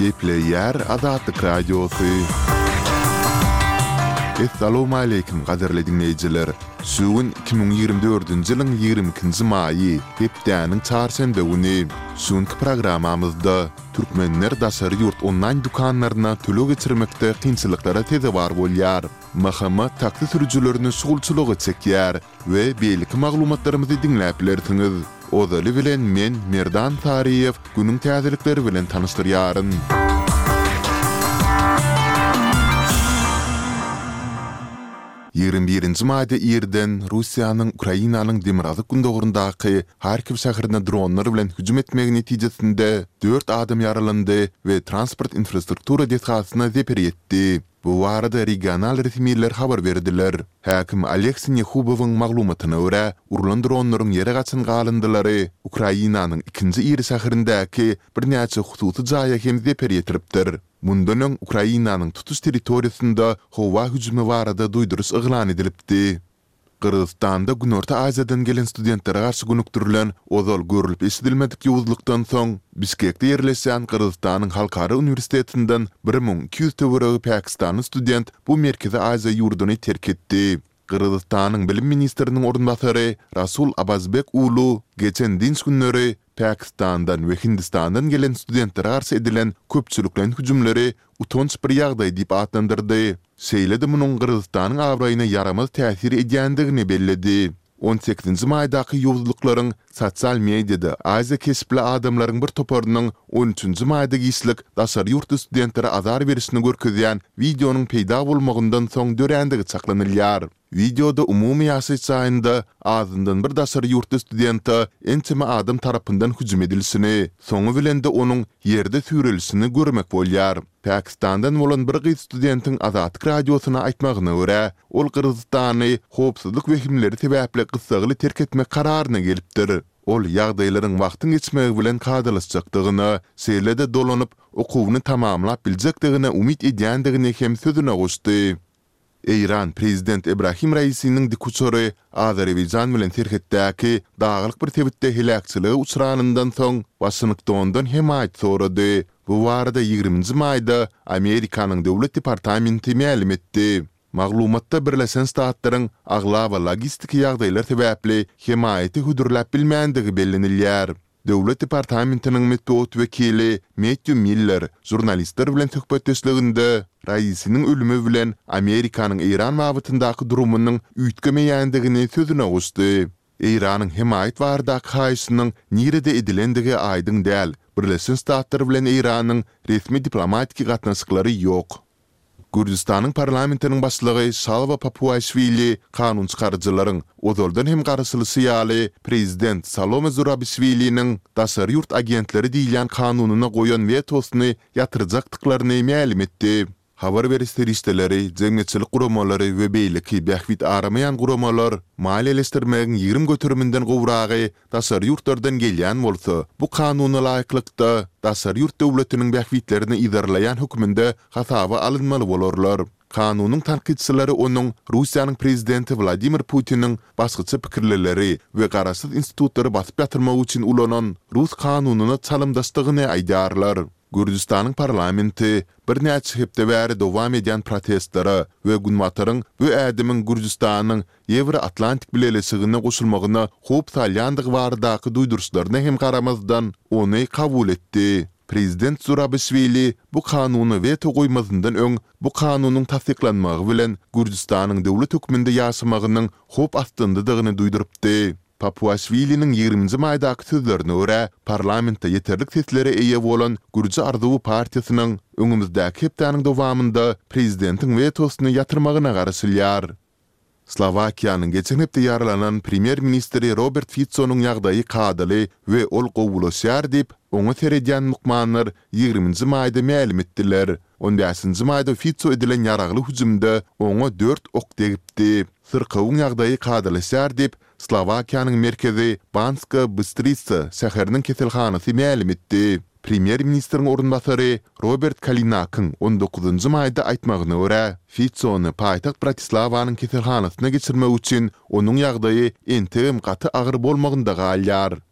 Gepleyer Azadlık Radyosu. Assalamu alaykum qadarly dinleyijiler. Şugun 2024-nji ýylyň 22-nji maýy, hepdäniň çarşembe güni. Şuňky programamyzda türkmenler daşary ýurt onlaýn dukanlaryna tölek geçirmekde kynçylyklara teze bar bolýar. Mahama taksi sürüjilerini şugulçylygy çekýär we beýleki maglumatlarymyzy dinläp bilersiňiz. Ozaly bilen men Merdan Tariýew günüň täzelikleri bilen tanışdyrýaryn. 21-nji maýda ýerden Russiýanyň Ukrainanyň Demirazık gündogurundaky Harkiv şäherine dronlar bilen hüjüm etmegi netijesinde 4 adam yaralandy we transport infrastruktura detgasyna zeper ýetdi. Bu arada regional resmiler habar berdiler. Hakim Aleksey Nekhubowyň maglumatyna görä, urulan dronlaryň ýere gaçan galındylary Ukrainanyň 2-nji ýeri şäherindäki bir näçe hususy jaýa hem zeper ýetiripdir. Mundan Ukrainanyň tutuş territoriýasynda howa hüjümi barada duýduruş yglan edilipdi. Kırgızstanda Günorta Aziýadan gelen studentlere garşy günüktirilen ozal görülip eşidilmedik ýowuzlukdan soň Bişkekde ýerleşen Kırgızstanyň Halkara Uniwersitetinden 1200 töweregi Pakistanyň student bu Merkezi Aziýa ýurduny terk etdi. Kırgızstanyň bilim ministriniň orunbasary Rasul Abazbek ulu geçen dinç günleri Pakistandan we Hindistandan gelen studentlere garşy edilen köpçüliklen hüjümleri utanç bir ýagdaý diýip atlandyrdy. Şeýle-de munyň Kırgızstanyň awraýyna yaramaz täsir edýändigini belledi. 18-nji maýdaky ýowuzlyklaryň sosial mediada Aziýa kesipli adamlaryň bir toparynyň 13-nji maýda gyslyk daşary ýurt studentleri azar berişini görkezýän videonyň peýda bolmagyndan soň dörändigi çaklanylýar. Videoda umumy ýaşaýçaýynda azyndan bir daşary ýurt studenti ençeme adam tarapyndan hüjüm edilişini, soňu bilen de onuň ýerde sürelişini görmek bolýar. Pakistandan bolan bir gyz studentiň Azadlyk radiosyna aýtmagyna görä, ol Kırgızstany howpsuzlyk wehimleri sebäpli gysgaly terk etmek kararyna gelipdir. Ol ýagdaýlaryň wagtyň geçmegi bilen kadalaşjakdygyny, şeýle-de dolanyp okuwyny tamamlap biljekdigine umit edýändigini hem sözüne goşdy. İran Prezident Ebrahim Raisi'nin dikuçory Azerbaycan bilen terhetdäki dağlyk bir tebitde helakçylygy uçranyndan soň Washingtondan hemayet sorady. Bu arada 20-nji maýda Amerikanyň Döwlet Departamenti ma'lum etdi. Maglumatda Birleşen Ştatlaryň agla we logistik ýagdaýlar sebäpli hemayeti hüdürläp bilmänligi bellenilýär. Döwlet Departamentiniň metbuat wekili Matthew Miller jurnalistler bilen töhbetdeşliginde Raisiniň ölümi bilen Amerikanyň İran mabityndaky durumynyň üýtgemeýändigini sözüne goşdy. İranyň hemayet bardak haýsynyň nirede edilendigi aýdyň däl. Birleşen Ştatlar bilen İranyň resmi diplomatik gatnaşyklary ýok. Gürjistanyň parlamentiniň başlygy Şalva Papuaşvili kanun çykarjylaryň ozaldan hem garşylyşy ýaly prezident Salome Zurabishviliň daşary ýurt agentleri diýilen kanunyna goýan wetosyny ýatyrjakdyklaryny ma'lum etdi. Habar berişleri işteleri, jemgyýetçilik guramalary we beýleki bähwit aramayan guramalar maliýeleşdirmegiň 20 götürümünden gowragy daşary ýurtlardan gelýän bolsa, bu kanuny laýyklykda daşary ýurt döwletiniň bähwitlerini idarlayan höküminde hasaba alınmaly bolarlar. Kanunyň tanqidçilari onuň Russiýanyň prezidenti Vladimir Putiniň başgaça pikirleri we garaşsyz institutlary basyp ýatyrmak üçin ulanan Rus kanunyna çalymdaşdygyny aýdarlar. Gürjistanyň parlamenti bir näçe hepde bäri dowam edýän protestlara we günwataryň bu ädimiň Gürjistanyň Ewro-Atlantik bilelesiğine goşulmagyna hop salýandygy baradaky duýduruşlaryna hem garamazdan ony kabul etdi. Prezident Zurabishvili bu kanuny veto goýmazyndan öň bu kanunyň tasdiklanmagy bilen Gürjistanyň döwlet höküminde ýaşamagynyň hop astyndydygyny duýdurypdy. Papuaşvili'nin 20-nji maýdaky sözlerine görä, parlamentda ýeterlik seslere eýe bolan Gürji Arzuw partiýasynyň öňümüzdäki hepdäniň dowamında prezidentiň vetosyny ýatyrmagyna garşylýar. Slovakiýanyň geçen hepde ýaralanan premier ministri Robert Ficonyň ýagdaýy kadaly we ol gowulaşýar diýip oňa seredýän mukmanlar 20-nji maýda ma'lum etdiler. 15-nji maýda Fico edilen ýaragly hüjümde oňa 4 ok degipdi. Sırkawyň ýagdaýy kadalaşýar diýip Slovakiýanyň merkezi Banska Bystrica şäheriniň keselhanasy ma'lum etdi. Premier ministriň orunbasary Robert Kalinakyn 19-njy maýda aýtmagyna görä, Ficony paýtagt Bratislawanyň keselhanasyna geçirmek üçin onuň ýagdaýy entegim gaty agyr bolmagynda galýar.